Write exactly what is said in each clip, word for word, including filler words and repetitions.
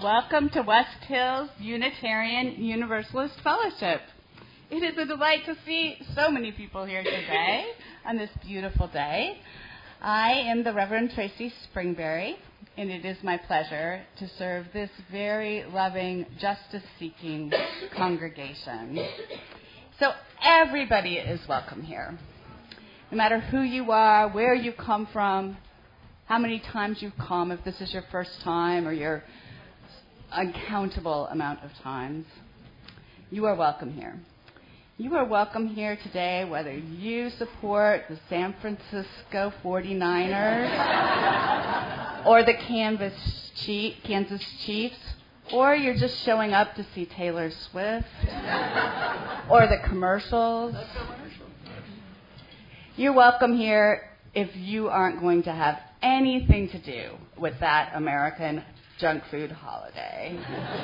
Welcome to West Hills Unitarian Universalist Fellowship. It is a delight to see so many people here today on this beautiful day. I am the Reverend Tracy Springberry, and it is my pleasure to serve this very loving, justice-seeking congregation. So everybody is welcome here. No matter who you are, where you come from, how many times you've come, if this is your first time or your uncountable amount of times, you are welcome here. You are welcome here today whether you support the San Francisco forty-niners or the Kansas Chief, Kansas Chiefs, or you're just showing up to see Taylor Swift or the commercials. You're welcome here if you aren't going to have anything to do with that American junk food holiday.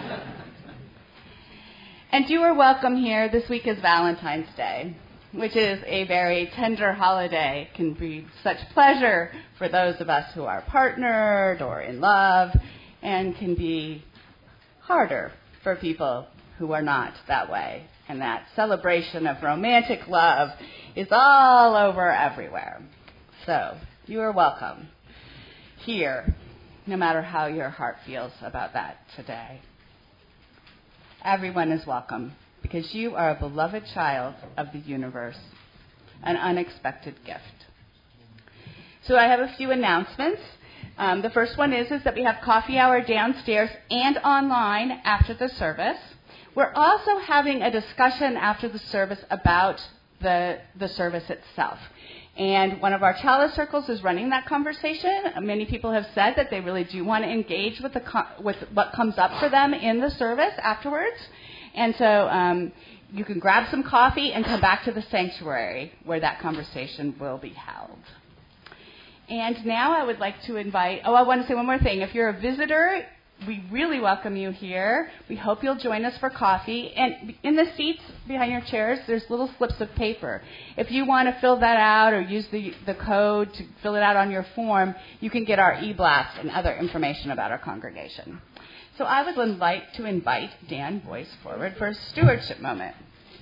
And you are welcome here. This week is Valentine's Day, which is a very tender holiday. It can be such pleasure for those of us who are partnered or in love, and can be harder for people who are not that way. And that celebration of romantic love is all over everywhere. So you are welcome here, no matter how your heart feels about that today. Everyone is welcome because you are a beloved child of the universe, an unexpected gift. So I have a few announcements. Um, the first one is, is that we have coffee hour downstairs and online after the service. We're also having a discussion after the service about the, the service itself. And one of our chalice circles is running that conversation. Many people have said that they really do want to engage with the with what comes up for them in the service afterwards. And so um, you can grab some coffee and come back to the sanctuary where that conversation will be held. And now I would like to invite, oh, I want to say one more thing. If you're a visitor, we really welcome you here. We hope you'll join us for coffee. And in the seats behind your chairs, there's little slips of paper. If you want to fill that out or use the, the code to fill it out on your form, you can get our e-blast and other information about our congregation. So I would like to invite Dan Boyce forward for a stewardship moment.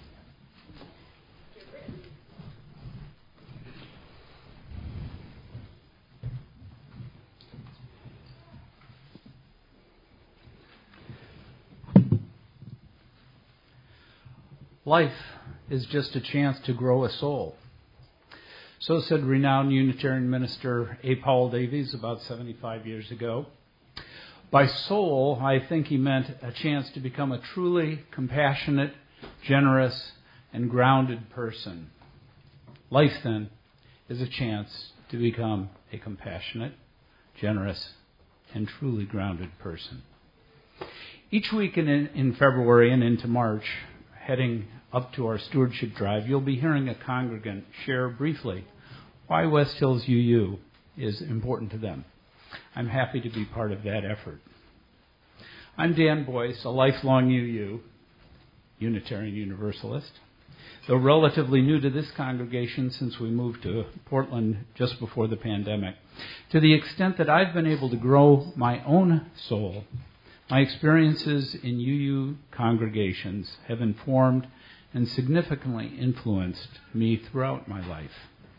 Life is just a chance to grow a soul. So said renowned Unitarian minister A. Powell Davies about seventy-five years ago. By soul, I think he meant a chance to become a truly compassionate, generous, and grounded person. Life, then, is a chance to become a compassionate, generous, and truly grounded person. Each week in, in February and into March, heading up to our stewardship drive, you'll be hearing a congregant share briefly why West Hills U U is important to them. I'm happy to be part of that effort. I'm Dan Boyce, a lifelong U U, Unitarian Universalist, though relatively new to this congregation since we moved to Portland just before the pandemic. To the extent that I've been able to grow my own soul, my experiences in U U congregations have informed and significantly influenced me throughout my life.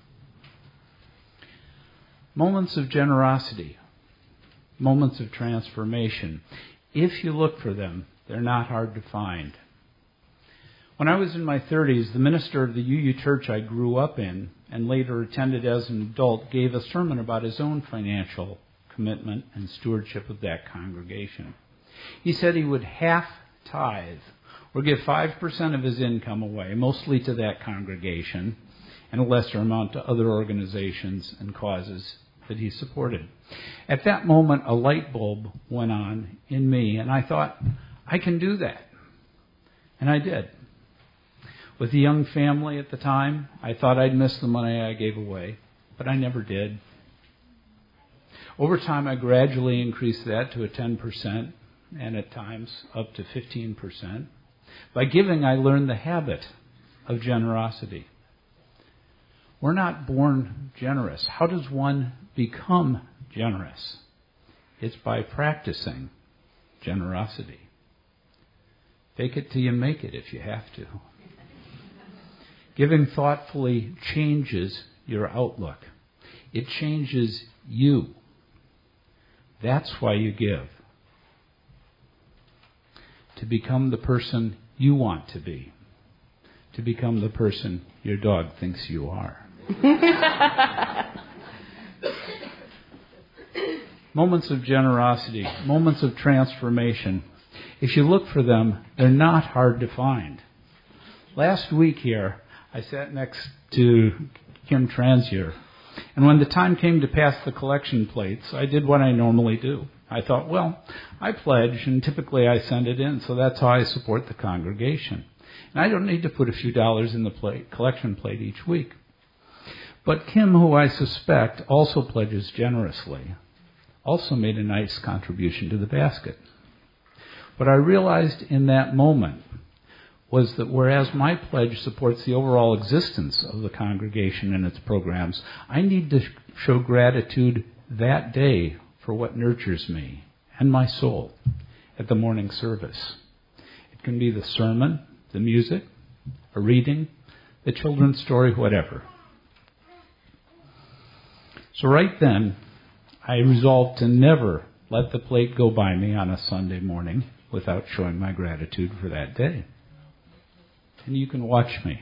Moments of generosity, moments of transformation. If you look for them, they're not hard to find. When I was in my thirties, the minister of the U U church I grew up in and later attended as an adult gave a sermon about his own financial commitment and stewardship of that congregation. He said he would half tithe or give five percent of his income away, mostly to that congregation, and a lesser amount to other organizations and causes that he supported. At that moment, a light bulb went on in me, and I thought, I can do that. And I did. With a young family at the time, I thought I'd miss the money I gave away, but I never did. Over time, I gradually increased that to a ten percent, and at times up to fifteen percent. By giving, I learned the habit of generosity. We're not born generous. How does one become generous? It's by practicing. generosity. Fake it till you make it if you have to. Giving thoughtfully changes your outlook. It changes you. That's why you give. To become the person you want to be. To become the person your dog thinks you are. Moments of generosity, moments of transformation. If you look for them, they're not hard to find. Last week here, I sat next to Kim Transier, and when the time came to pass the collection plates, I did what I normally do. I thought, well, I pledge, and typically I send it in, so that's how I support the congregation. And I don't need to put a few dollars in the plate, collection plate each week. But Kim, who I suspect also pledges generously, also made a nice contribution to the basket. What I realized in that moment was that whereas my pledge supports the overall existence of the congregation and its programs, I need to show gratitude that day for what nurtures me and my soul at the morning service. It can be the sermon, the music, a reading, the children's story, whatever. So right then, I resolved to never let the plate go by me on a Sunday morning without showing my gratitude for that day. And you can watch me.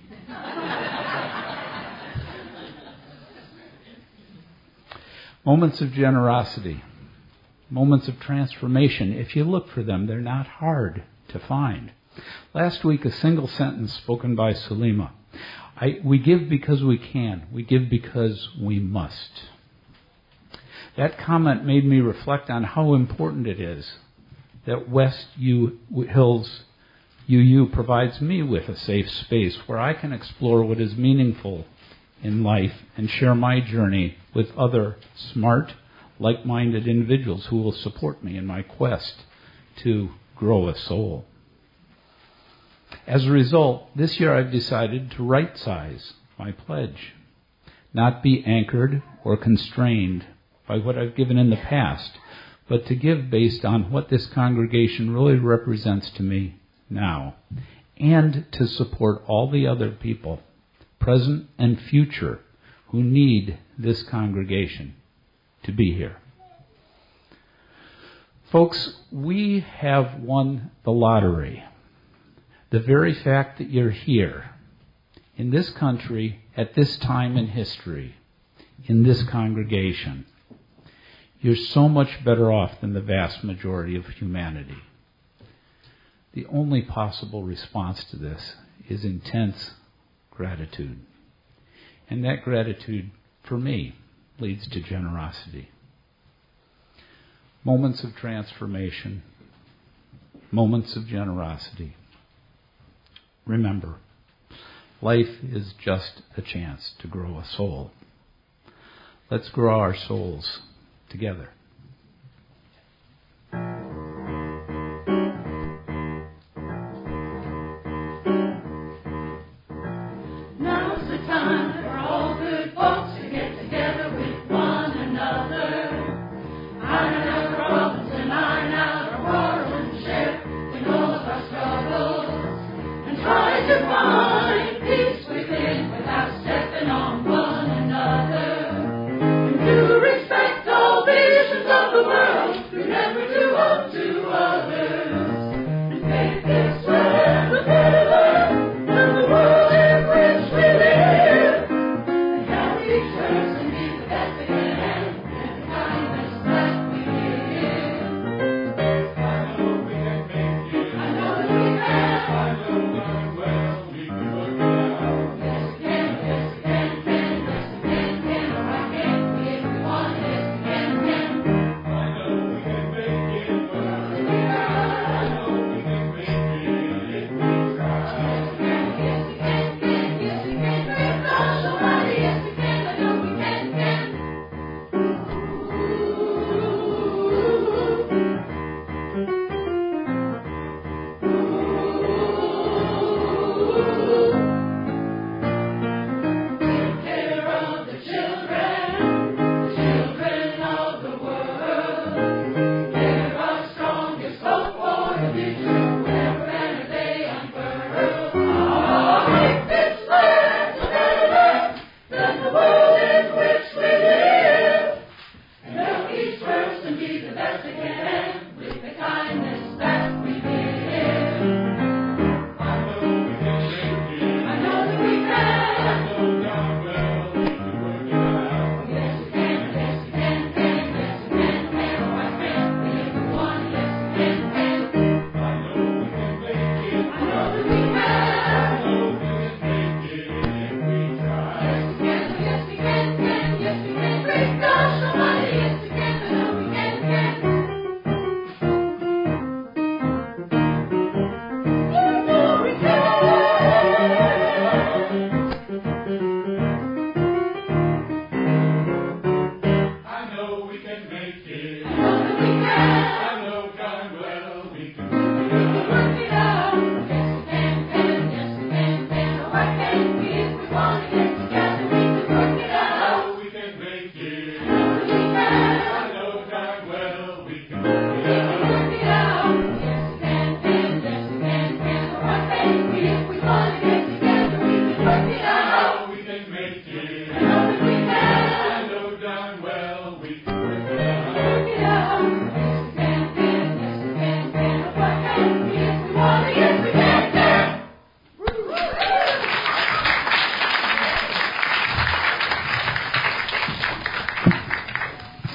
Moments of generosity, moments of transformation. If you look for them, they're not hard to find. Last week, a single sentence spoken by Sulima. I, we give because we can. We give because we must. That comment made me reflect on how important it is that West U Hills U U provides me with a safe space where I can explore what is meaningful in life and share my journey with other smart, like-minded individuals who will support me in my quest to grow a soul. As a result, this year I've decided to right-size my pledge, not be anchored or constrained by what I've given in the past, but to give based on what this congregation really represents to me now, and to support all the other people, present and future, who need this congregation to be here. Folks, we have won the lottery. The very fact that you're here, in this country, at this time in history, in this congregation, you're so much better off than the vast majority of humanity. The only possible response to this is intense gratitude. And that gratitude, for me, leads to generosity. Moments of transformation, moments of generosity. Remember, life is just a chance to grow a soul. Let's grow our souls together. Now's the time for all good folks to get together with one another. Iron out our problems and iron out our quarrels and share in all of our struggles. And try to find peace within without stepping on one another. And to respect all visions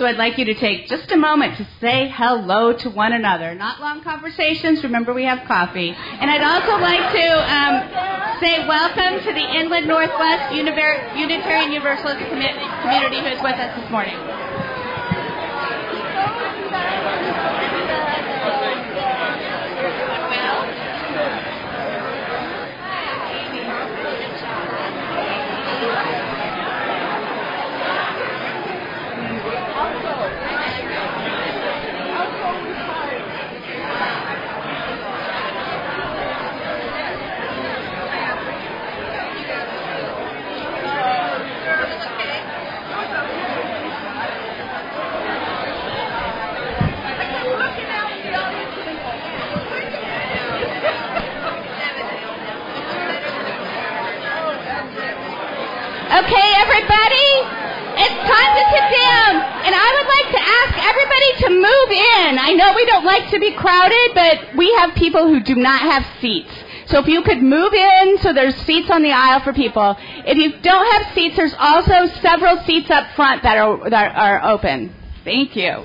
I'd like you to take just a moment to say hello to one another. Not long conversations. Remember, we have coffee. And I'd also like to um, say welcome to the Inland Northwest Unitarian Universalist community who is with us this morning. Okay, everybody, it's time to sit down, and I would like to ask everybody to move in. I know we don't like to be crowded, but we have people who do not have seats. So if you could move in so there's seats on the aisle for people. If you don't have seats, there's also several seats up front that are, that are open. Thank you.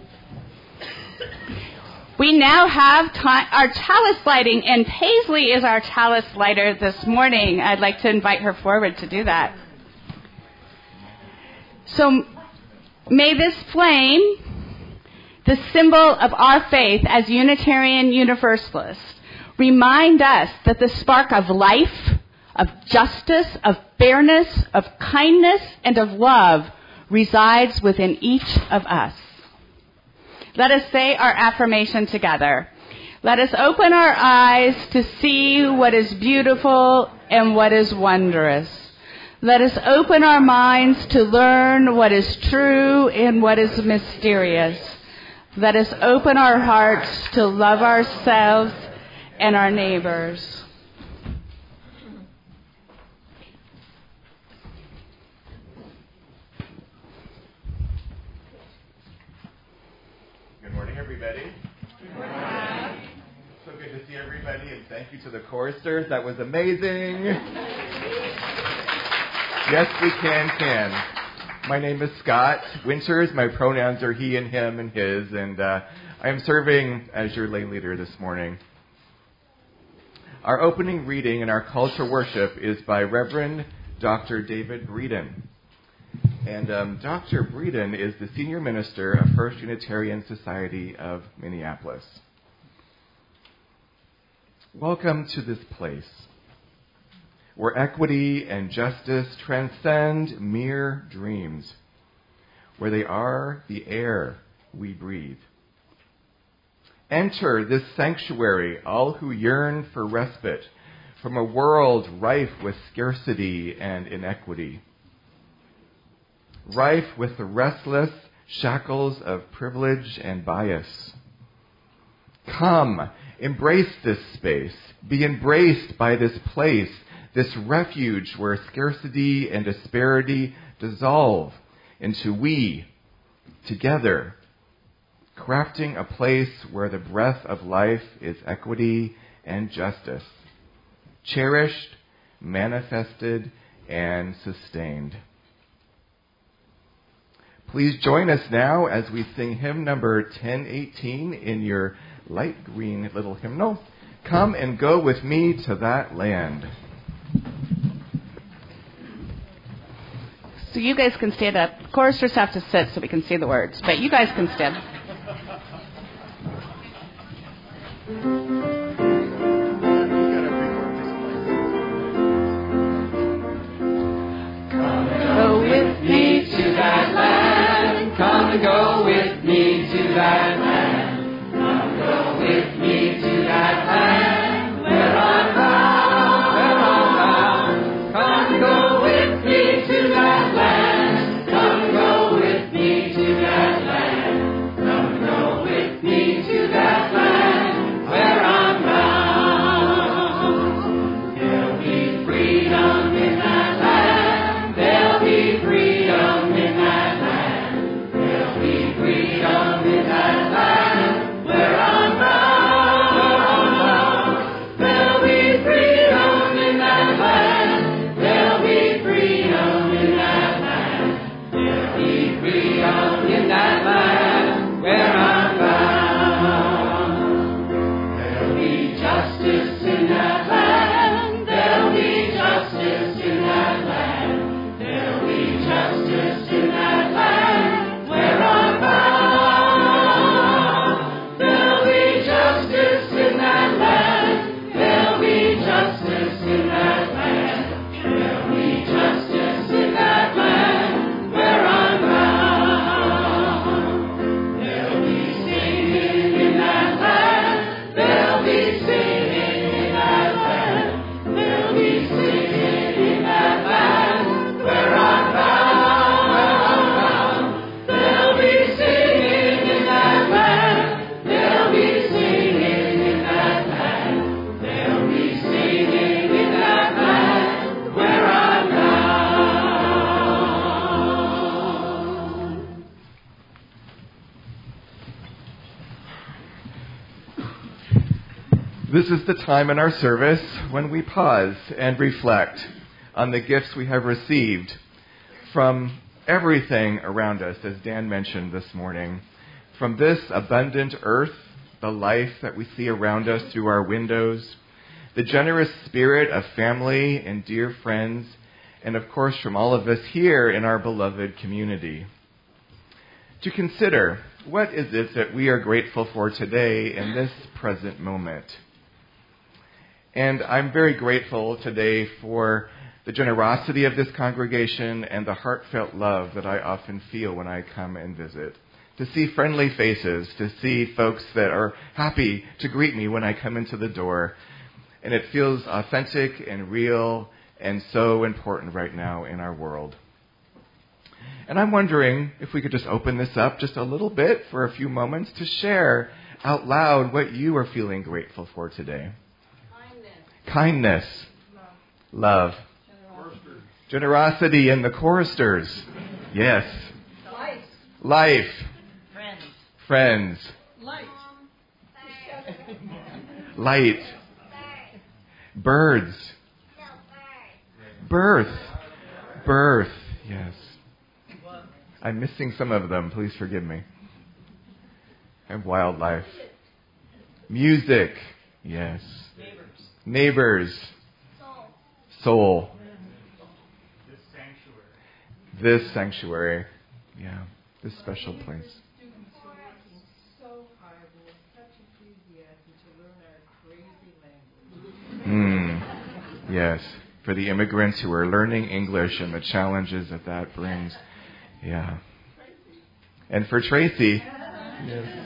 We now have ta- our chalice lighting, and Paisley is our chalice lighter this morning. I'd like to invite her forward to do that. So may this flame, the symbol of our faith as Unitarian Universalists, remind us that the spark of life, of justice, of fairness, of kindness, and of love resides within each of us. Let us say our affirmation together. Let us open our eyes to see what is beautiful and what is wondrous. Let us open our minds to learn what is true and what is mysterious. Let us open our hearts to love ourselves and our neighbors. Good morning, everybody. Good morning. So good to see everybody, and thank you to the choristers. That was amazing. Yes, we can, can. My name is Scott Winters. My pronouns are he and him and his, and uh, I am serving as your lay leader this morning. Our opening reading in our call to worship is by Reverend Doctor David Breeden. And um, Doctor Breeden is the senior minister of First Unitarian Society of Minneapolis. Welcome to this place, where equity and justice transcend mere dreams, where they are the air we breathe. Enter this sanctuary, all who yearn for respite from a world rife with scarcity and inequity, rife with the restless shackles of privilege and bias. Come, embrace this space, be embraced by this place, this refuge where scarcity and disparity dissolve into we, together, crafting a place where the breath of life is equity and justice, cherished, manifested, and sustained. Please join us now as we sing hymn number ten eighteen in your light green little hymnal. Come and go with me to that land. So you guys can stand up. Choristers have to sit so we can see the words, but you guys can stand. Come and go with me to that land. Come and go with me to that land. Come and go with me to that land where I'm bound, where I'm bound. Come and go with me to that land. Come and go with me to that land. No This is the time in our service when we pause and reflect on the gifts we have received from everything around us, as Dan mentioned this morning. From this abundant earth, the life that we see around us through our windows, the generous spirit of family and dear friends, and of course from all of us here in our beloved community. To consider, what is it that we are grateful for today in this present moment? And I'm very grateful today for the generosity of this congregation and the heartfelt love that I often feel when I come and visit. To see friendly faces, to see folks that are happy to greet me when I come into the door. And it feels authentic and real and so important right now in our world. And I'm wondering if we could just open this up just a little bit for a few moments to share out loud what you are feeling grateful for today. Kindness. Kindness. Love. Love. Generosity in the choristers. Yes. Life. Life. Friends. Friends. Light. Light. Birds. Birth. Birth. Yes. I'm missing some of them. Please forgive me. And wildlife. Music. Yes. Neighbors. Neighbors. Soul. Soul. This sanctuary. This sanctuary. Yeah. This special place. Students who are working so hard and with such enthusiasm to learn our crazy language. Mm. Yes. For the immigrants who are learning English and the challenges that that brings. Yeah. And for Tracy. Yes.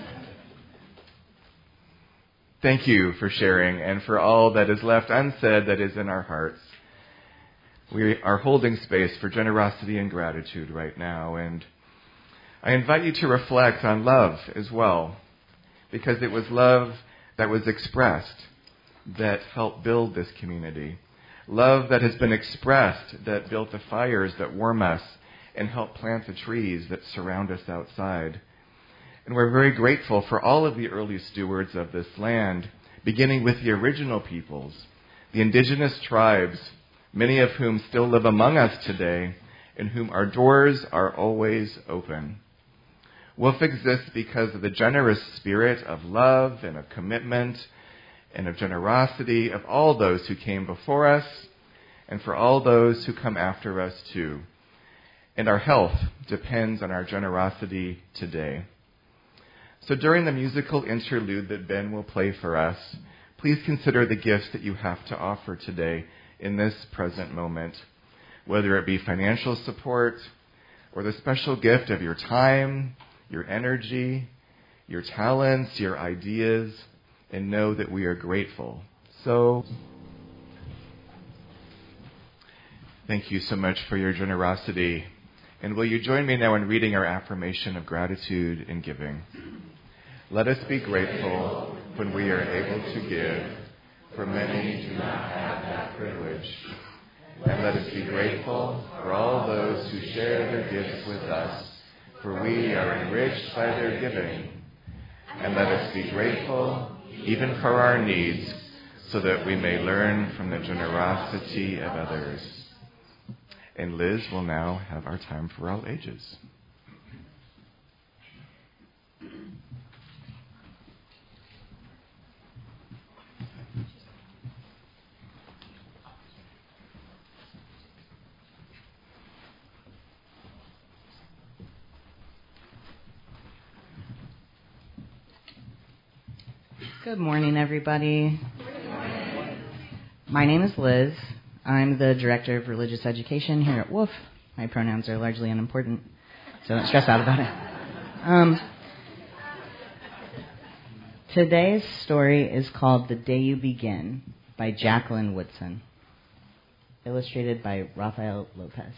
Thank you for sharing and for all that is left unsaid that is in our hearts. We are holding space for generosity and gratitude right now. And I invite you to reflect on love as well, because it was love that was expressed that helped build this community. Love that has been expressed that built the fires that warm us and help plant the trees that surround us outside. And we're very grateful for all of the early stewards of this land, beginning with the original peoples, the indigenous tribes, many of whom still live among us today, and whom our doors are always open. Wolf exists because of the generous spirit of love and of commitment and of generosity of all those who came before us and for all those who come after us too. And our health depends on our generosity today. So during the musical interlude that Ben will play for us, please consider the gifts that you have to offer today in this present moment, whether it be financial support or the special gift of your time, your energy, your talents, your ideas, and know that we are grateful. So, thank you so much for your generosity. And will you join me now in reading our affirmation of gratitude and giving? Let us be grateful when we are able to give, for many do not have that privilege. And let us be grateful for all those who share their gifts with us, for we are enriched by their giving. And let us be grateful even for our needs, so that we may learn from the generosity of others. And Liz will now have our time for all ages. Good morning, everybody. Good morning. My name is Liz. I'm the Director of Religious Education here at Wolf. My pronouns are largely unimportant, so don't stress out about it. Um, today's story is called The Day You Begin by Jacqueline Woodson, illustrated by Rafael Lopez.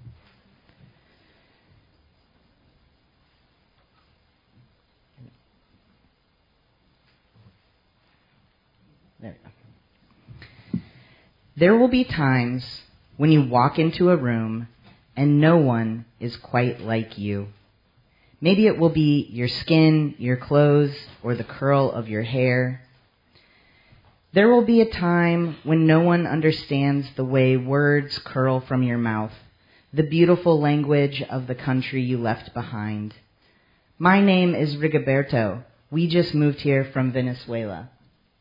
There we go. There will be times when you walk into a room and no one is quite like you. Maybe it will be your skin, your clothes, or the curl of your hair. There will be a time when no one understands the way words curl from your mouth, the beautiful language of the country you left behind. My name is Rigoberto. We just moved here from Venezuela.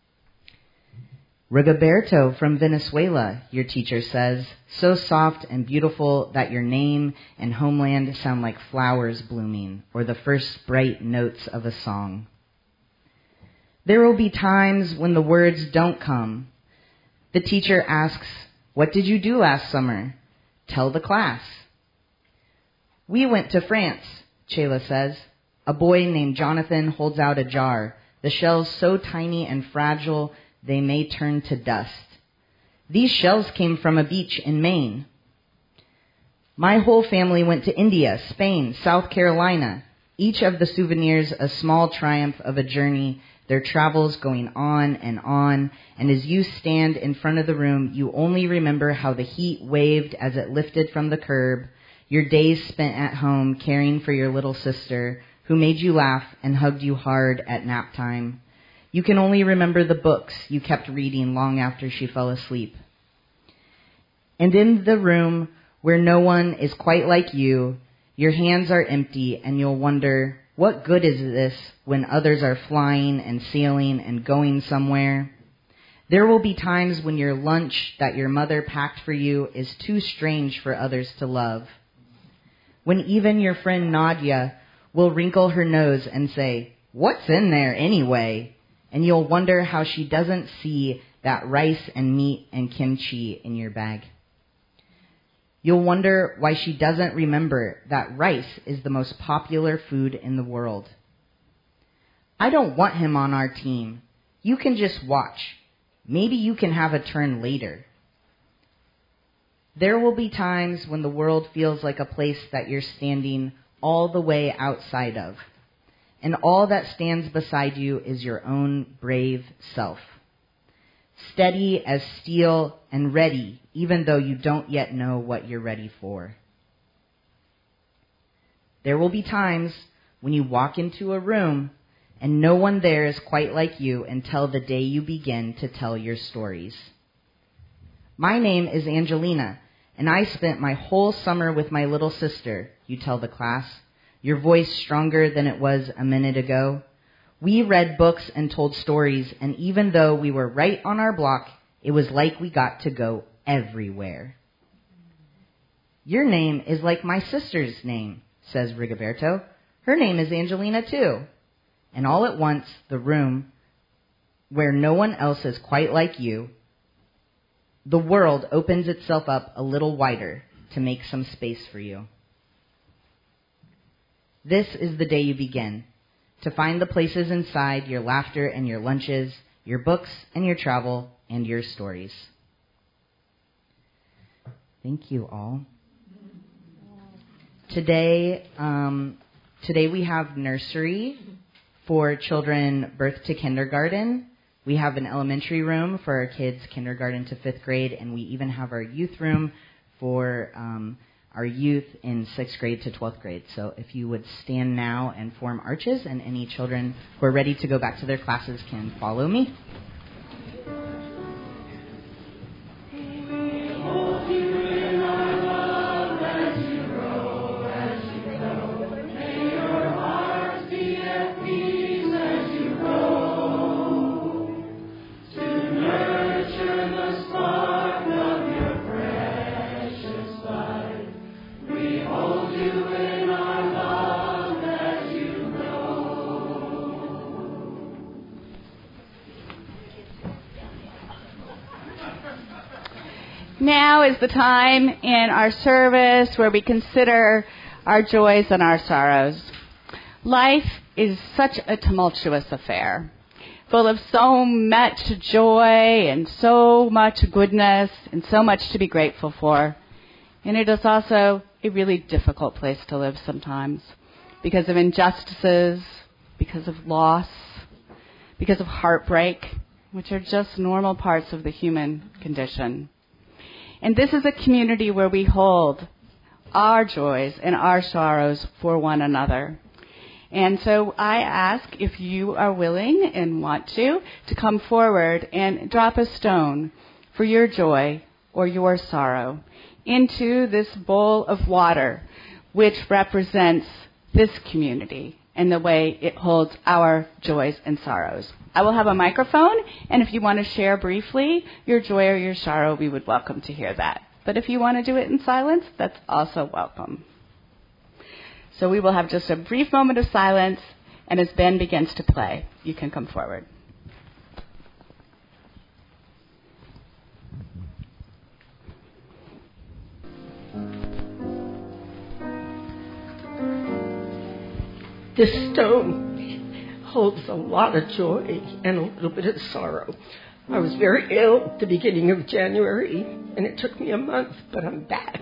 Rigoberto from Venezuela, your teacher says, so soft and beautiful that your name and homeland sound like flowers blooming or the first bright notes of a song. There will be times when the words don't come. The teacher asks, what did you do last summer? Tell the class. We went to France, Chela says. A boy named Jonathan holds out a jar, the shells so tiny and fragile they may turn to dust. These shells came from a beach in Maine. My whole family went to India, Spain, South Carolina, each of the souvenirs a small triumph of a journey, their travels going on and on, and as you stand in front of the room, you only remember how the heat waved as it lifted from the curb, your days spent at home caring for your little sister, who made you laugh and hugged you hard at nap time. You can only remember the books you kept reading long after she fell asleep. And in the room where no one is quite like you, your hands are empty and you'll wonder, what good is this when others are flying and sailing and going somewhere? There will be times when your lunch that your mother packed for you is too strange for others to love. When even your friend Nadia will wrinkle her nose and say, what's in there anyway? And you'll wonder how she doesn't see that rice and meat and kimchi in your bag. You'll wonder why she doesn't remember that rice is the most popular food in the world. I don't want him on our team. You can just watch. Maybe you can have a turn later. There will be times when the world feels like a place that you're standing all the way outside of. And all that stands beside you is your own brave self. Steady as steel and ready, even though you don't yet know what you're ready for. There will be times when you walk into a room and no one there is quite like you until the day you begin to tell your stories. My name is Angelina, and I spent my whole summer with my little sister, you tell the class, your voice stronger than it was a minute ago. We read books and told stories, and even though we were right on our block, it was like we got to go everywhere. Your name is like my sister's name, says Rigoberto. Her name is Angelina too. And all at once, the room, where no one else is quite like you, the world opens itself up a little wider to make some space for you. This is the day you begin, to find the places inside your laughter and your lunches, your books and your travel, and your stories. Thank you all. Today, um, today we have nursery for children birth to kindergarten. We have an elementary room for our kids kindergarten to fifth grade, and we even have our youth room for um, our youth in sixth grade to twelfth grade. So if you would stand now and form arches, and any children who are ready to go back to their classes can follow me. Now is the time in our service where we consider our joys and our sorrows. Life is such a tumultuous affair, full of so much joy and so much goodness and so much to be grateful for. And it is also a really difficult place to live sometimes because of injustices, because of loss, because of heartbreak, which are just normal parts of the human condition. And this is a community where we hold our joys and our sorrows for one another. And so I ask if you are willing and want to, to come forward and drop a stone for your joy or your sorrow into this bowl of water, which represents this community and the way it holds our joys and sorrows. I will have a microphone, and if you want to share briefly your joy or your sorrow, we would welcome to hear that. But if you want to do it in silence, that's also welcome. So we will have just a brief moment of silence, and as Ben begins to play, you can come forward. This stone holds a lot of joy and a little bit of sorrow. I was very ill at the beginning of January, and it took me a month, but I'm back.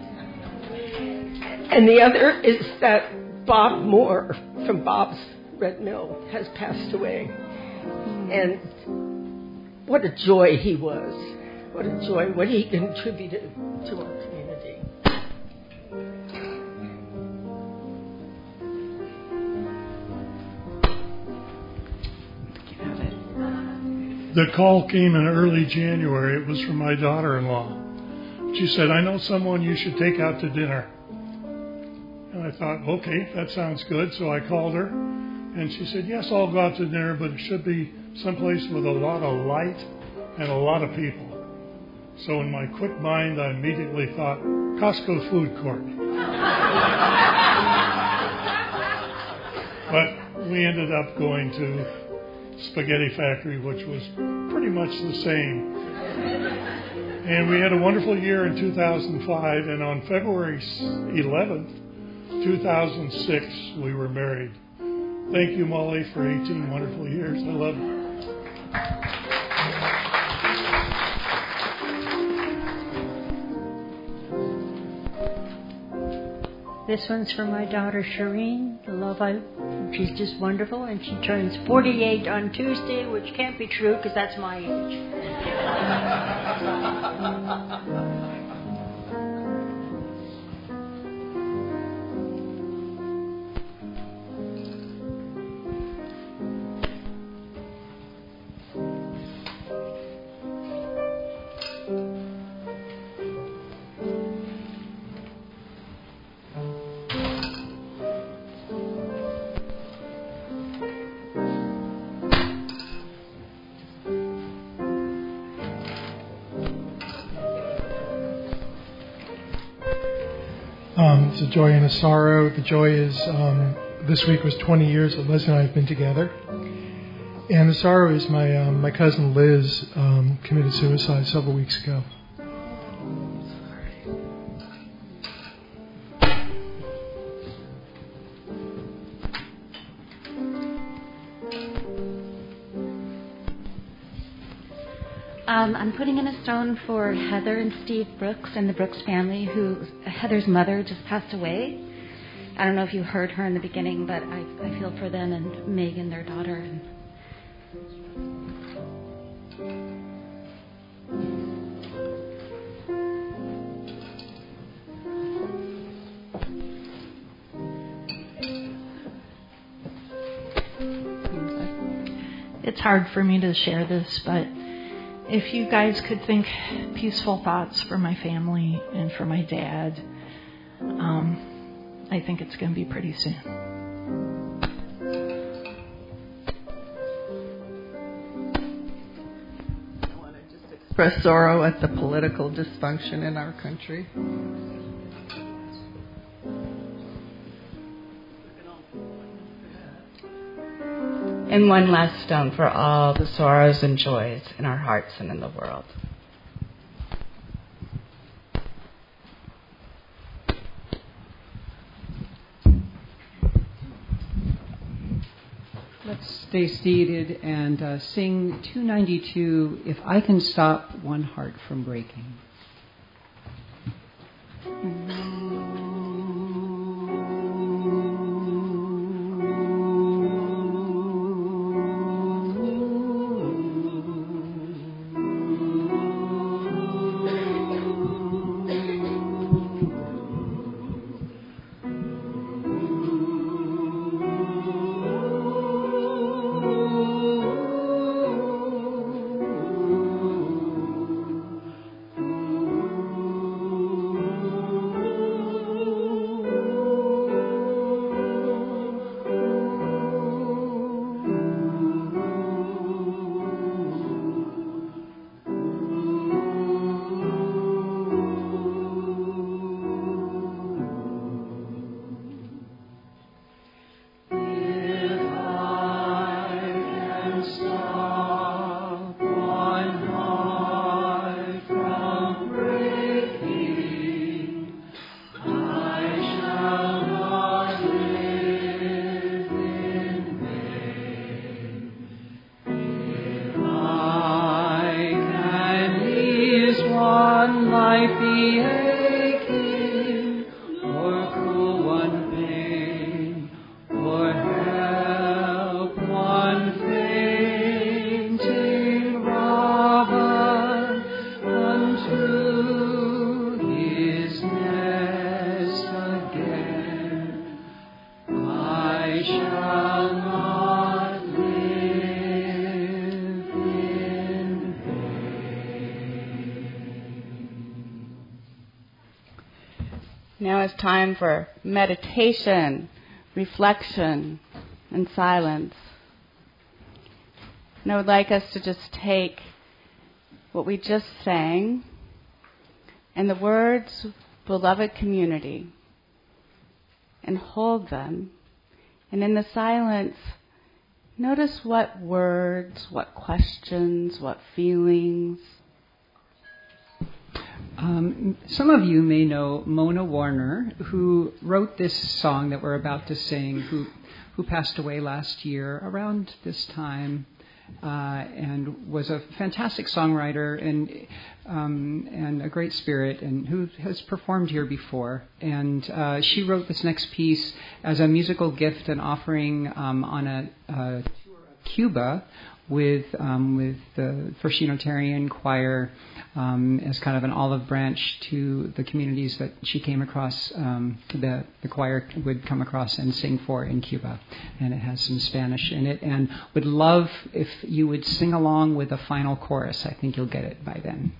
And the other is that Bob Moore from Bob's Red Mill has passed away. And what a joy he was. What a joy, what he contributed to our community. The call came in early January. It was from my daughter-in-law. She said, I know someone you should take out to dinner. And I thought, okay, that sounds good. So I called her, and she said, yes, I'll go out to dinner, but it should be someplace with a lot of light and a lot of people. So in my quick mind, I immediately thought, Costco food court. But we ended up going to Spaghetti Factory, which was pretty much the same. And we had a wonderful year in two thousand five, and on February eleventh, two thousand six, we were married. Thank you, Molly, for eighteen wonderful years. I love you. This one's for my daughter, Shireen. The love I, she's just wonderful, and she turns forty-eight on Tuesday, which can't be true because that's my age. Um, it's a joy and a sorrow. The joy is um, this week was twenty years that Liz and I have been together. And the sorrow is my um, my cousin Liz um, committed suicide several weeks ago. Um, I'm putting in a stone for Heather and Steve Brooks and the Brooks family, who Heather's mother just passed away. I don't know if you heard her in the beginning, but I, I feel for them and Megan, their daughter. And it's hard for me to share this, but if you guys could think peaceful thoughts for my family and for my dad, um, I think it's going to be pretty soon. I want to just express sorrow at the political dysfunction in our country. And one last stone for all the sorrows and joys in our hearts and in the world. Let's stay seated and uh, sing two ninety-two, If I Can Stop One Heart from Breaking. Thank you. Now it's time for meditation, reflection, and silence. And I would like us to just take what we just sang and the words, beloved community, and hold them. And in the silence, notice what words, what questions, what feelings. Um, some of you may know Mona Warner, who wrote this song that we're about to sing, who who passed away last year around this time, uh, and was a fantastic songwriter and um, and a great spirit, and who has performed here before. And uh, she wrote this next piece as a musical gift and offering um, on a, a tour of Cuba with um, with the First Unitarian Choir um, as kind of an olive branch to the communities that she came across, um, the, the choir would come across and sing for in Cuba. And it has some Spanish in it. And would love if you would sing along with the final chorus. I think you'll get it by then.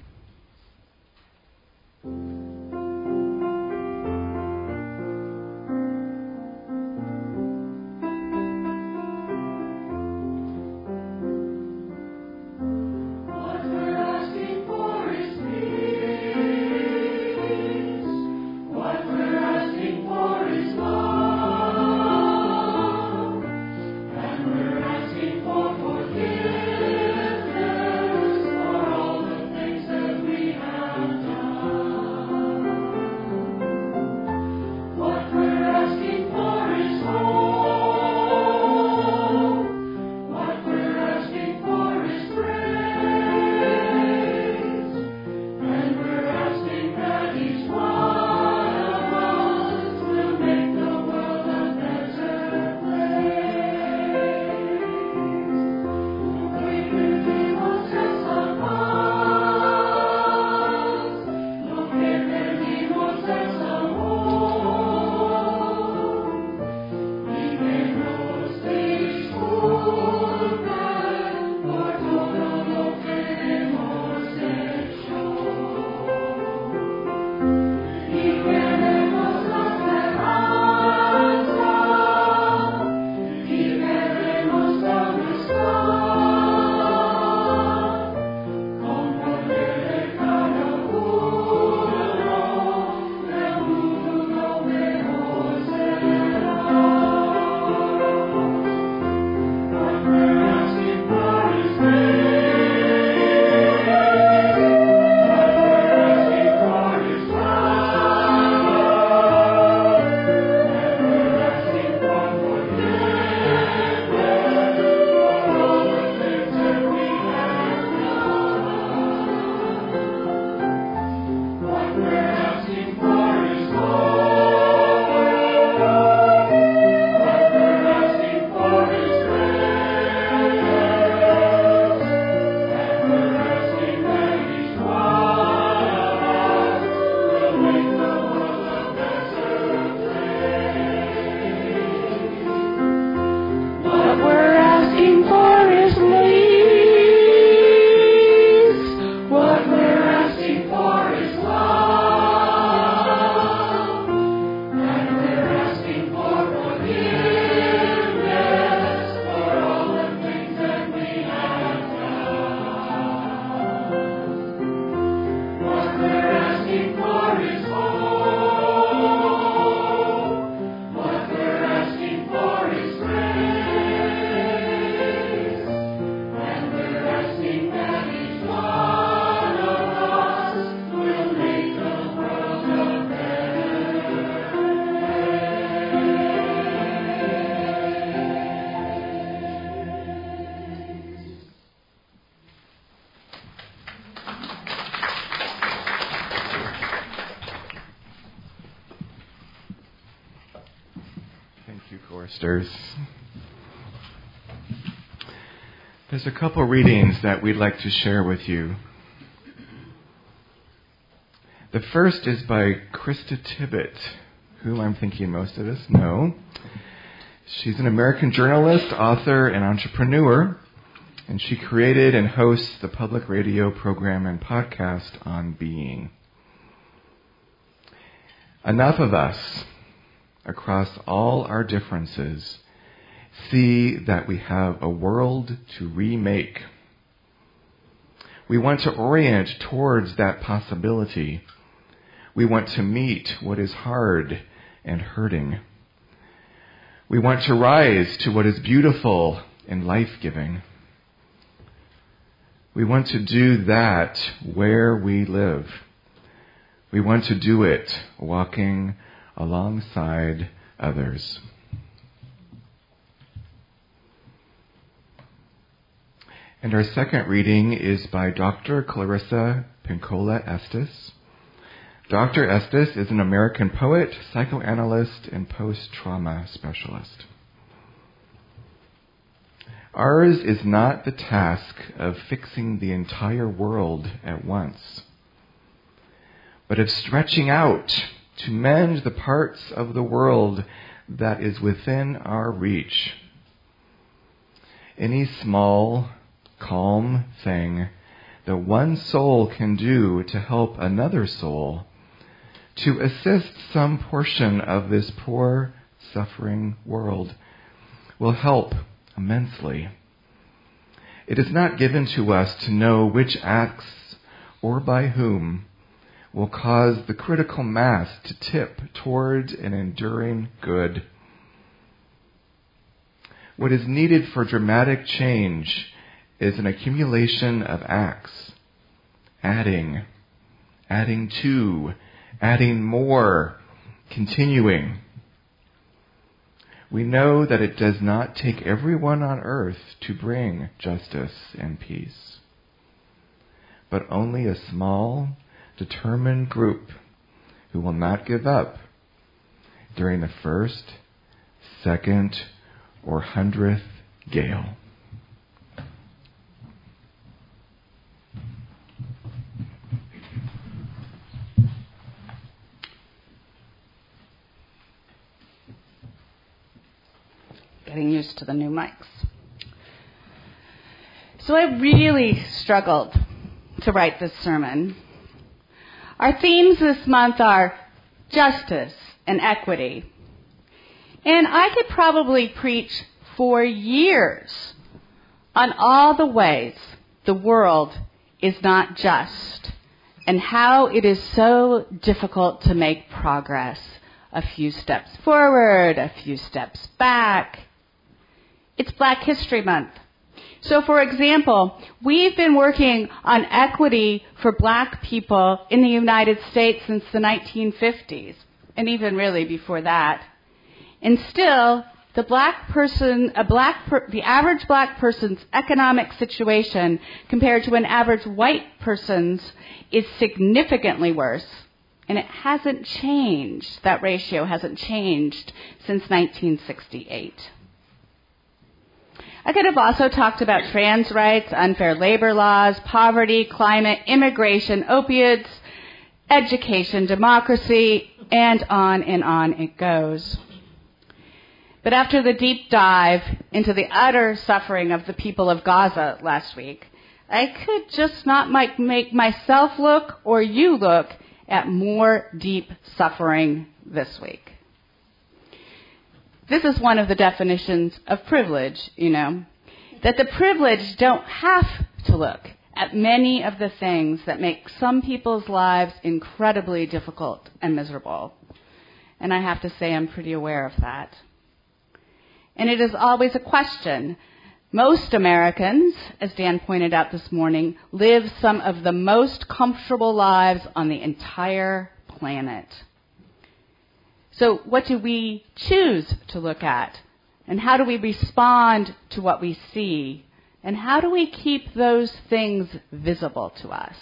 There's a couple readings that we'd like to share with you. The first is by Krista Tippett, whom I'm thinking most of us know. She's an American journalist, author, and entrepreneur, and she created and hosts the public radio program and podcast On Being. Enough of us, across all our differences, see that we have a world to remake. We want to orient towards that possibility. We want to meet what is hard and hurting. We want to rise to what is beautiful and life-giving. We want to do that where we live. We want to do it walking alongside others. And our second reading is by Doctor Clarissa Pinkola Estes. Doctor Estes is an American poet, psychoanalyst, and post-trauma specialist. Ours is not the task of fixing the entire world at once, but of stretching out to mend the parts of the world that is within our reach. Any small, calm thing that one soul can do to help another soul, to assist some portion of this poor, suffering world, will help immensely. It is not given to us to know which acts or by whom will cause the critical mass to tip toward an enduring good. What is needed for dramatic change is an accumulation of acts, adding, adding to, adding more, continuing. We know that it does not take everyone on earth to bring justice and peace, but only a small, determined group who will not give up during the first, second, or hundredth gale. Getting used to the new mics. So I really struggled to write this sermon. Our themes this month are justice and equity. And I could probably preach for years on all the ways the world is not just and how it is so difficult to make progress. A few steps forward, a few steps back. It's Black History Month. So, for example, we've been working on equity for black people in the United States since the nineteen fifties, and even really before that. And still, the black person, a black, per, the average black person's economic situation compared to an average white person's is significantly worse. And it hasn't changed. That ratio hasn't changed since nineteen sixty-eight. I could have also talked about trans rights, unfair labor laws, poverty, climate, immigration, opioids, education, democracy, and on and on it goes. But after the deep dive into the utter suffering of the people of Gaza last week, I could just not make myself look or you look at more deep suffering this week. This is one of the definitions of privilege, you know, that the privileged don't have to look at many of the things that make some people's lives incredibly difficult and miserable. And I have to say I'm pretty aware of that. And it is always a question. Most Americans, as Dan pointed out this morning, live some of the most comfortable lives on the entire planet. So what do we choose to look at? And how do we respond to what we see? And how do we keep those things visible to us?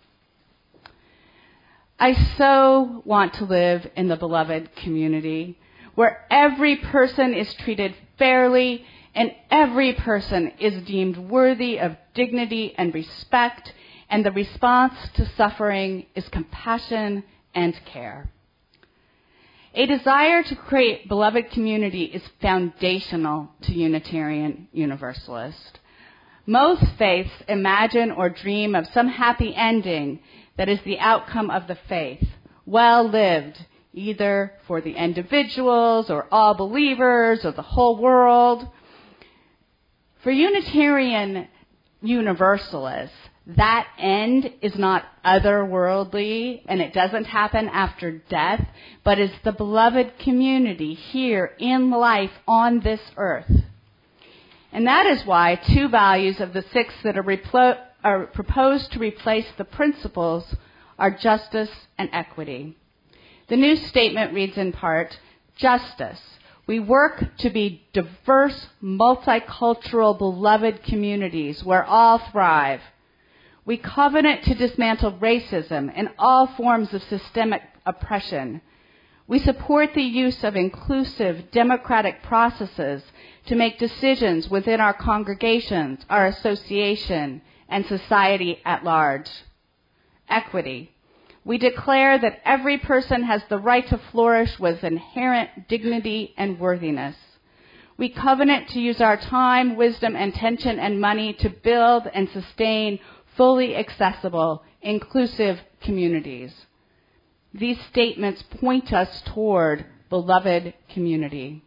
I so want to live in the beloved community where every person is treated fairly and every person is deemed worthy of dignity and respect, and the response to suffering is compassion and care. A desire to create beloved community is foundational to Unitarian Universalist. Most faiths imagine or dream of some happy ending that is the outcome of the faith, well lived, either for the individuals or all believers or the whole world. For Unitarian Universalists, that end is not otherworldly, and it doesn't happen after death, but is the beloved community here in life on this earth. And that is why two values of the six that are, replo- are proposed to replace the principles are justice and equity. The new statement reads in part, justice. We work to be diverse, multicultural, beloved communities where all thrive. We covenant to dismantle racism and all forms of systemic oppression. We support the use of inclusive, democratic processes to make decisions within our congregations, our association, and society at large. Equity. We declare that every person has the right to flourish with inherent dignity and worthiness. We covenant to use our time, wisdom, attention, and money to build and sustain fully accessible, inclusive communities. These statements point us toward beloved community.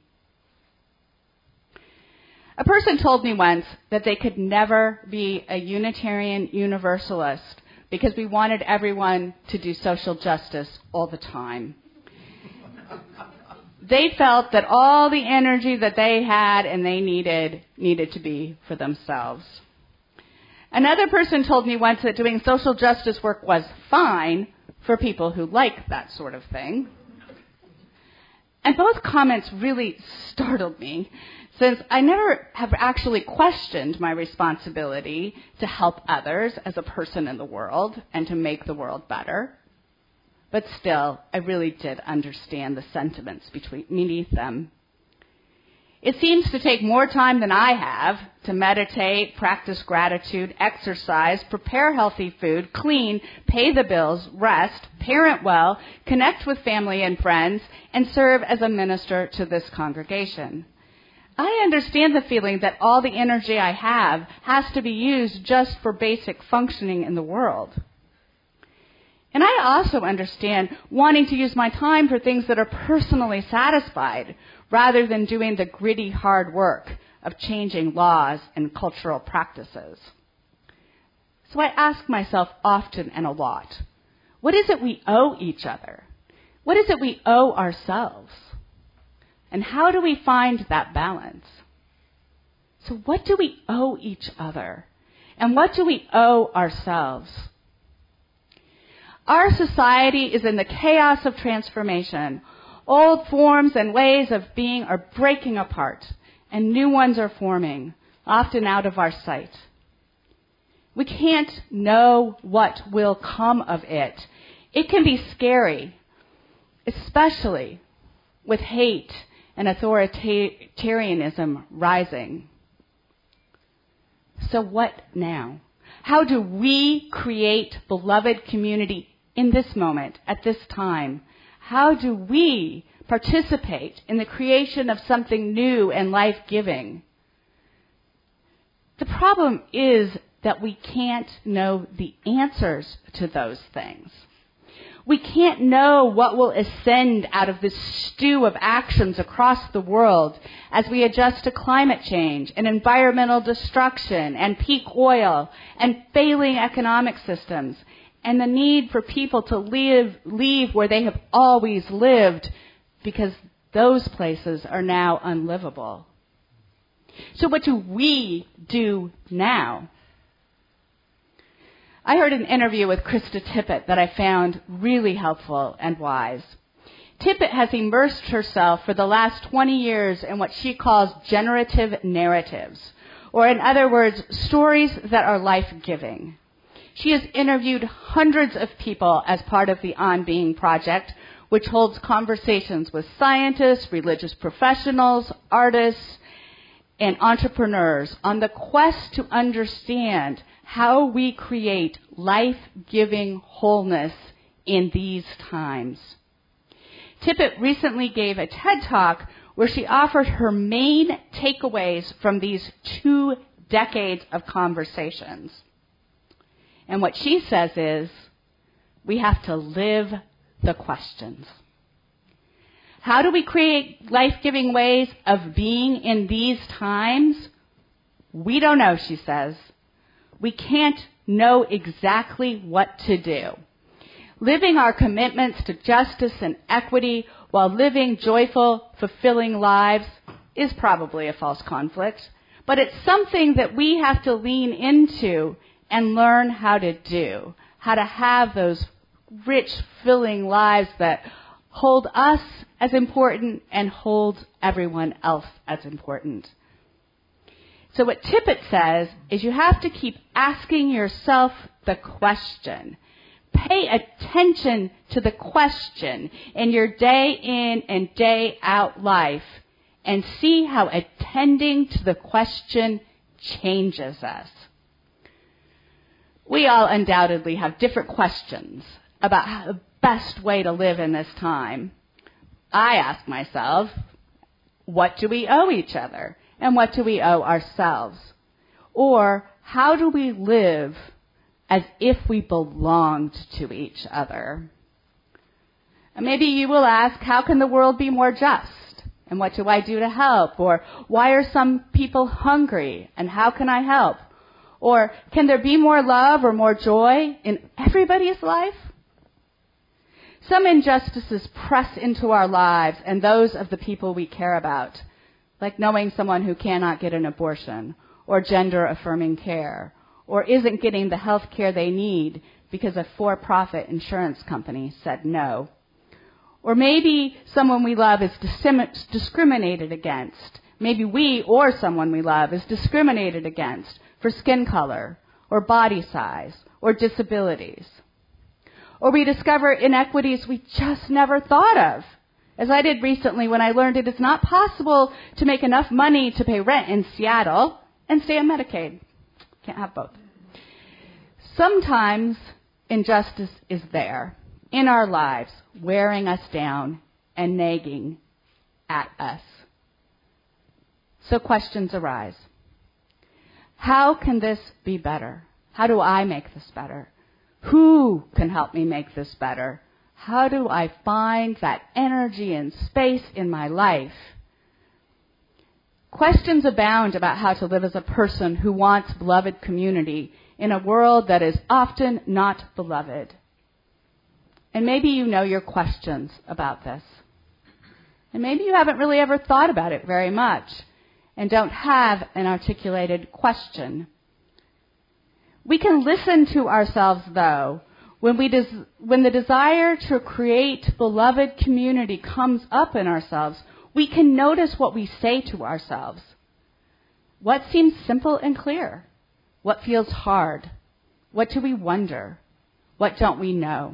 A person told me once that they could never be a Unitarian Universalist because we wanted everyone to do social justice all the time. They felt that all the energy that they had and they needed needed to be for themselves. Another person told me once that doing social justice work was fine for people who like that sort of thing. And both comments really startled me, since I never have actually questioned my responsibility to help others as a person in the world and to make the world better. But still, I really did understand the sentiments between, beneath them. It seems to take more time than I have to meditate, practice gratitude, exercise, prepare healthy food, clean, pay the bills, rest, parent well, connect with family and friends, and serve as a minister to this congregation. I understand the feeling that all the energy I have has to be used just for basic functioning in the world. And I also understand wanting to use my time for things that are personally satisfied, rather than doing the gritty hard work of changing laws and cultural practices. So I ask myself often and a lot, what is it we owe each other? What is it we owe ourselves? And how do we find that balance? So what do we owe each other? And what do we owe ourselves? Our society is in the chaos of transformation. Old forms and ways of being are breaking apart, and new ones are forming, often out of our sight. We can't know what will come of it. It can be scary, especially with hate and authoritarianism rising. So what now? How do we create beloved community in this moment, at this time? How do we participate in the creation of something new and life-giving? The problem is that we can't know the answers to those things. We can't know what will ascend out of this stew of actions across the world as we adjust to climate change and environmental destruction and peak oil and failing economic systems, and the need for people to live, leave where they have always lived because those places are now unlivable. So what do we do now? I heard an interview with Krista Tippett that I found really helpful and wise. Tippett has immersed herself for the last twenty years in what she calls generative narratives, or in other words, stories that are life-giving. She has interviewed hundreds of people as part of the On Being Project, which holds conversations with scientists, religious professionals, artists, and entrepreneurs on the quest to understand how we create life-giving wholeness in these times. Tippett recently gave a TED Talk where she offered her main takeaways from these two decades of conversations. And what she says is, we have to live the questions. How do we create life-giving ways of being in these times? We don't know, she says. We can't know exactly what to do. Living our commitments to justice and equity while living joyful, fulfilling lives is probably a false conflict, but it's something that we have to lean into and learn how to do, how to have those rich, filling lives that hold us as important and hold everyone else as important. So what Tippett says is you have to keep asking yourself the question. Pay attention to the question in your day in and day out life and see how attending to the question changes us. We all undoubtedly have different questions about how the best way to live in this time. I ask myself, what do we owe each other? And what do we owe ourselves? Or how do we live as if we belonged to each other? And maybe you will ask, how can the world be more just? And what do I do to help? Or why are some people hungry? And how can I help? Or can there be more love or more joy in everybody's life? Some injustices press into our lives and those of the people we care about, like knowing someone who cannot get an abortion or gender-affirming care, or isn't getting the health care they need because a for-profit insurance company said no. Or maybe someone we love is dis- discriminated against. Maybe we or someone we love is discriminated against for skin color or body size or disabilities. Or we discover inequities we just never thought of, as I did recently when I learned it is not possible to make enough money to pay rent in Seattle and stay on Medicaid. Can't have both. Sometimes injustice is there in our lives, wearing us down and nagging at us. So questions arise. How can this be better? How do I make this better? Who can help me make this better? How do I find that energy and space in my life? Questions abound about how to live as a person who wants beloved community in a world that is often not beloved. And maybe you know your questions about this. And maybe you haven't really ever thought about it very much and don't have an articulated question. We can listen to ourselves, though, when we des- when the desire to create beloved community comes up in ourselves. We can notice what we say to ourselves. What seems simple and clear? What feels hard? What do we wonder? What don't we know?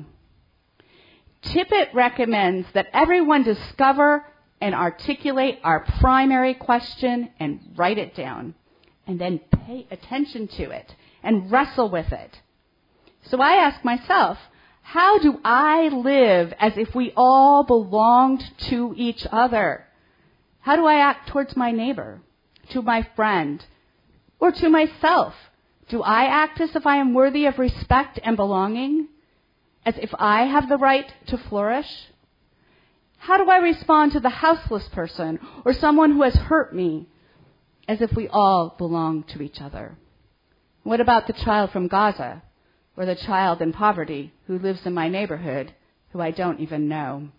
Tippett recommends that everyone discover and articulate our primary question and write it down, and then pay attention to it and wrestle with it. So I ask myself, how do I live as if we all belonged to each other? How do I act towards my neighbor, to my friend, or to myself? Do I act as if I am worthy of respect and belonging? As if I have the right to flourish? How do I respond to the houseless person or someone who has hurt me? As if we all belong to each other. What about the child from Gaza or the child in poverty who lives in my neighborhood who I don't even know?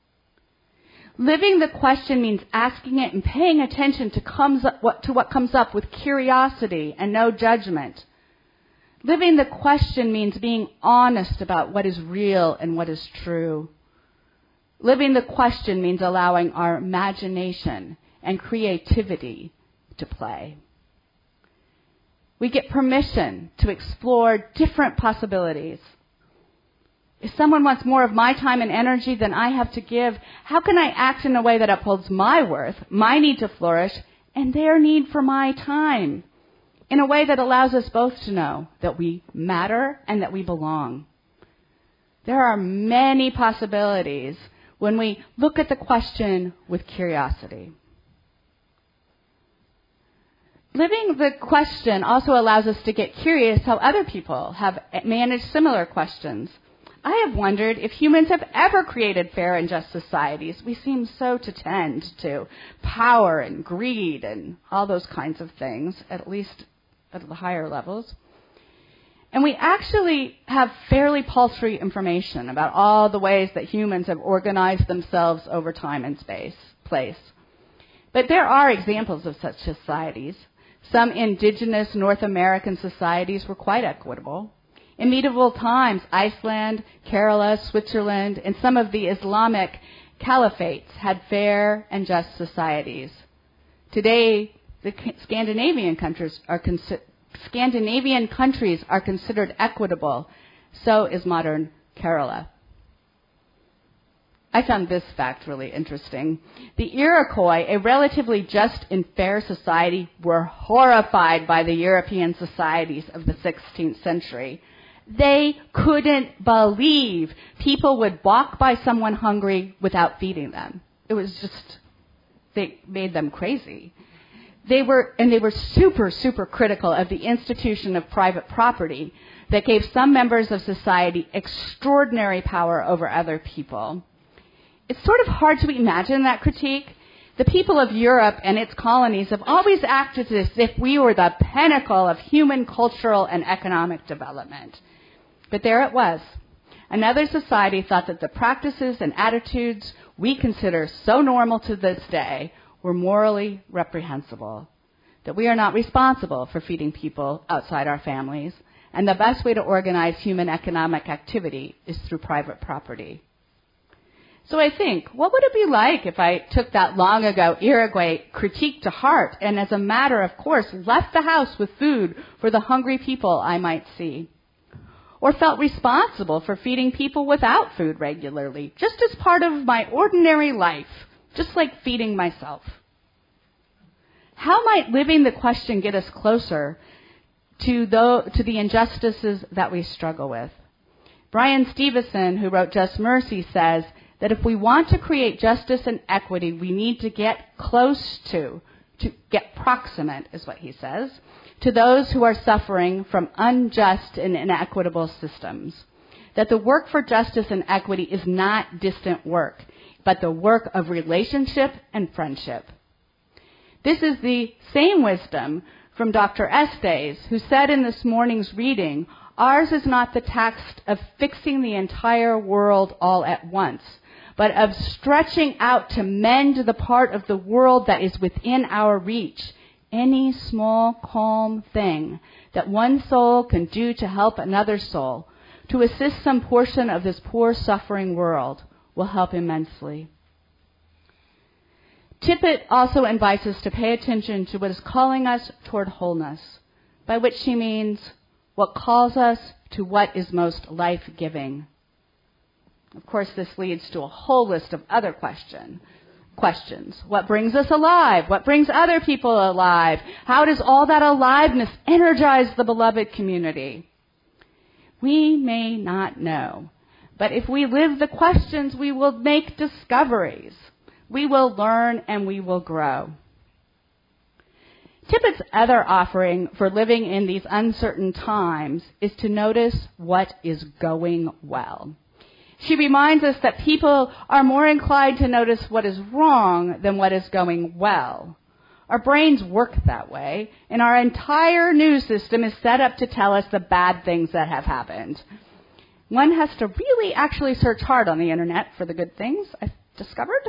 Living the question means asking it and paying attention to, comes up, what, to what comes up with curiosity and no judgment. Living the question means being honest about what is real and what is true. Living the question means allowing our imagination and creativity to play. We get permission to explore different possibilities. If someone wants more of my time and energy than I have to give, how can I act in a way that upholds my worth, my need to flourish, and their need for my time? In a way that allows us both to know that we matter and that we belong. There are many possibilities when we look at the question with curiosity. Living the question also allows us to get curious how other people have managed similar questions. I have wondered if humans have ever created fair and just societies. We seem so to tend to power and greed and all those kinds of things, at least at the higher levels. And we actually have fairly paltry information about all the ways that humans have organized themselves over time and space, place. But there are examples of such societies. Some indigenous North American societies were quite equitable. In medieval times, Iceland, Kerala, Switzerland, and some of the Islamic caliphates had fair and just societies. Today, the Scandinavian countries are consi- Scandinavian countries are considered equitable. So is modern Kerala. I found this fact really interesting. The Iroquois, a relatively just and fair society, were horrified by the European societies of the sixteenth century. They couldn't believe people would walk by someone hungry without feeding them. It was just, they made them crazy. They were, and they were super, super critical of the institution of private property that gave some members of society extraordinary power over other people. It's sort of hard to imagine that critique. The people of Europe and its colonies have always acted as if we were the pinnacle of human cultural and economic development. But there it was. Another society thought that the practices and attitudes we consider so normal to this day were morally reprehensible, that we are not responsible for feeding people outside our families, and the best way to organize human economic activity is through private property. So I think, what would it be like if I took that long ago Iroquois critique to heart and as a matter of course left the house with food for the hungry people I might see? Or felt responsible for feeding people without food regularly, just as part of my ordinary life, just like feeding myself. How might living the question get us closer to the, to the injustices that we struggle with? Brian Stevenson, who wrote Just Mercy, says that if we want to create justice and equity, we need to get close to, to get proximate, is what he says, to those who are suffering from unjust and inequitable systems. That the work for justice and equity is not distant work, but the work of relationship and friendship. This is the same wisdom from Doctor Estes, who said in this morning's reading, ours is not the task of fixing the entire world all at once, but of stretching out to mend the part of the world that is within our reach. Any small, calm thing that one soul can do to help another soul, to assist some portion of this poor, suffering world, will help immensely. Tippett also invites us to pay attention to what is calling us toward wholeness, by which she means what calls us to what is most life-giving. Of course, this leads to a whole list of other questions. Questions. What brings us alive? What brings other people alive? How does all that aliveness energize the beloved community? We may not know, but if we live the questions, we will make discoveries. We will learn and we will grow. Tippett's other offering for living in these uncertain times is to notice what is going well. She reminds us that people are more inclined to notice what is wrong than what is going well. Our brains work that way, and our entire news system is set up to tell us the bad things that have happened. One has to really actually search hard on the internet for the good things, I've discovered.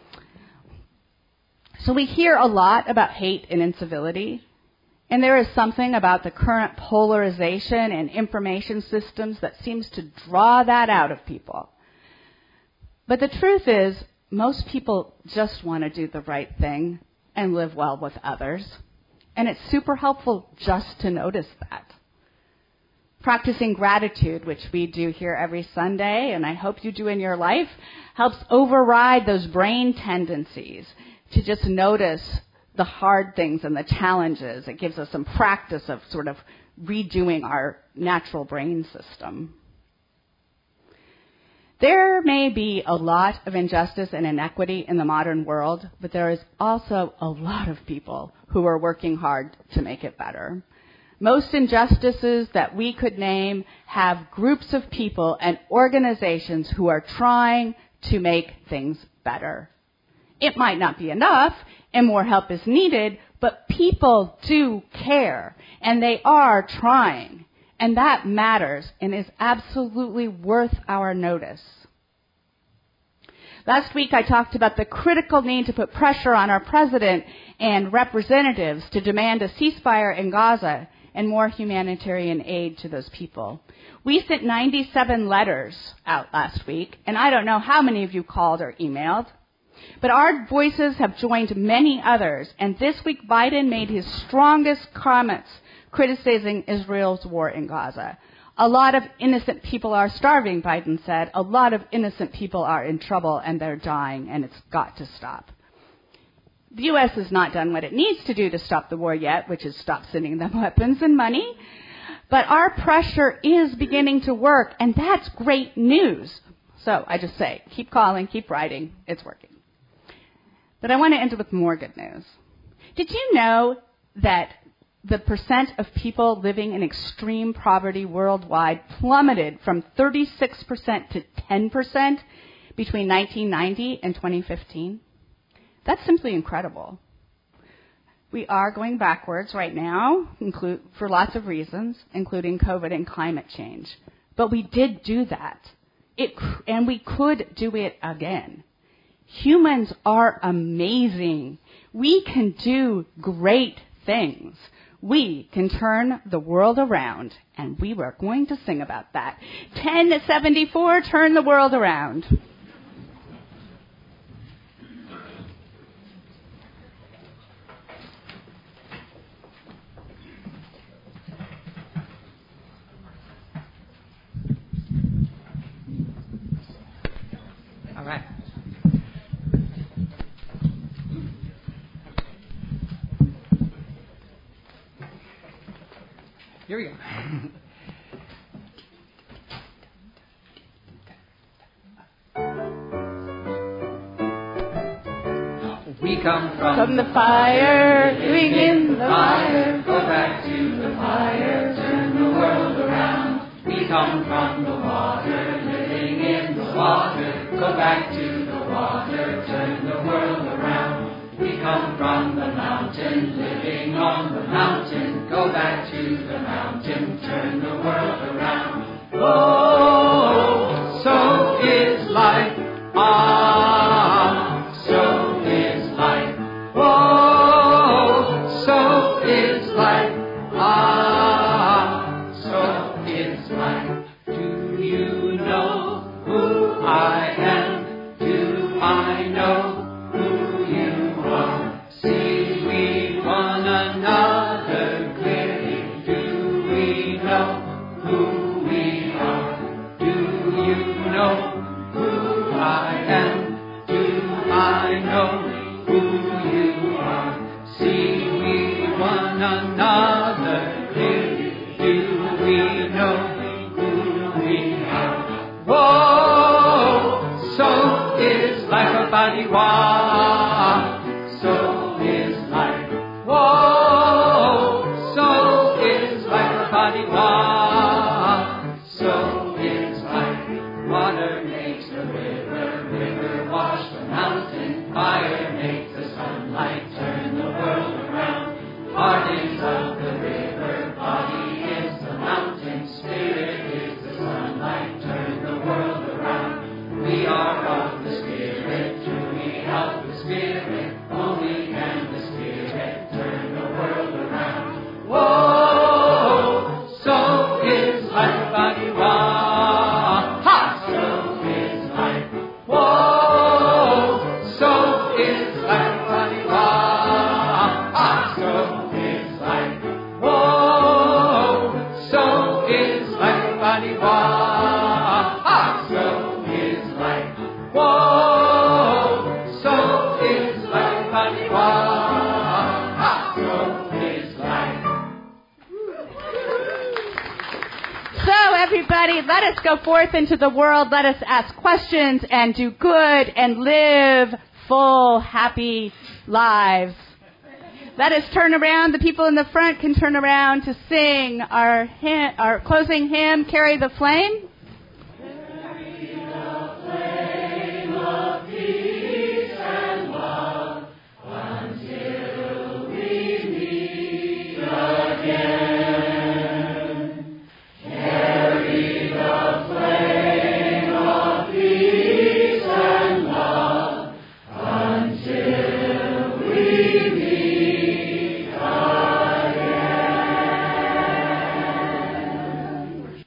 So we hear a lot about hate and incivility, and there is something about the current polarization and information systems that seems to draw that out of people. But the truth is, most people just want to do the right thing and live well with others. And it's super helpful just to notice that. Practicing gratitude, which we do here every Sunday, and I hope you do in your life, helps override those brain tendencies to just notice the hard things and the challenges. It gives us some practice of sort of redoing our natural brain system. There may be a lot of injustice and inequity in the modern world, but there is also a lot of people who are working hard to make it better. Most injustices that we could name have groups of people and organizations who are trying to make things better. It might not be enough, and more help is needed, but people do care, and they are trying. And that matters and is absolutely worth our notice. Last week I talked about the critical need to put pressure on our president and representatives to demand a ceasefire in Gaza and more humanitarian aid to those people. We sent ninety-seven letters out last week, and I don't know how many of you called or emailed, but our voices have joined many others, and this week Biden made his strongest comments criticizing Israel's war in Gaza. A lot of innocent people are starving, Biden said. A lot of innocent people are in trouble, and they're dying, and it's got to stop. The U S has not done what it needs to do to stop the war yet, which is stop sending them weapons and money. But our pressure is beginning to work, and that's great news. So I just say, keep calling, keep writing. It's working. But I want to end with more good news. Did you know that the percent of people living in extreme poverty worldwide plummeted from thirty-six percent to ten percent between nineteen ninety and twenty fifteen? That's simply incredible. We are going backwards right now, include, for lots of reasons, including COVID and climate change. But we did do that. It, and we could do it again. Humans are amazing. We can do great things. We can turn the world around, and we were going to sing about that. ten seventy-four, Turn the World Around. All right. Here we go. We come from, from the fire, living in the fire, fire. Go back to the fire, turn the world around. We come from the water, living in the water. Go back to the water, turn the world around. We come from the mountain, living on the mountain. Go back to the mountain, turn the world around. Oh, so is life. Ah, so is life. Oh, so is life. Ah, so is life. Do you know who I am? Do I know who you are? See we one another clearly. Do we know who we are? Do you know who I am? Do I know who you are? See we one another clearly. Do we know who we are? Whoa, so is life a body wah. So is life. Whoa, so is life a body wah. So is life. Water makes the river, river wash the mountain. Fire makes the sunlight turn the world around. Heart is of the river, body is the mountain. Spirit is the sunlight, turn the world around. We are of the Spirit, truly of the Spirit. Only can the Spirit turn the world around. Whoa, so is life, body, wah. Ha! So is life. Whoa, so is life, body, wah. Ha! So is life. Whoa, so is life, body, wah. Ha! So is life. Whoa, so is life, body, wah. Ha! So is life. So everybody, let us go forth into the world. Let us ask questions and do good and live full, happy lives. Let us turn around. The people in the front can turn around to sing our hymn, our closing hymn, Carry the Flame.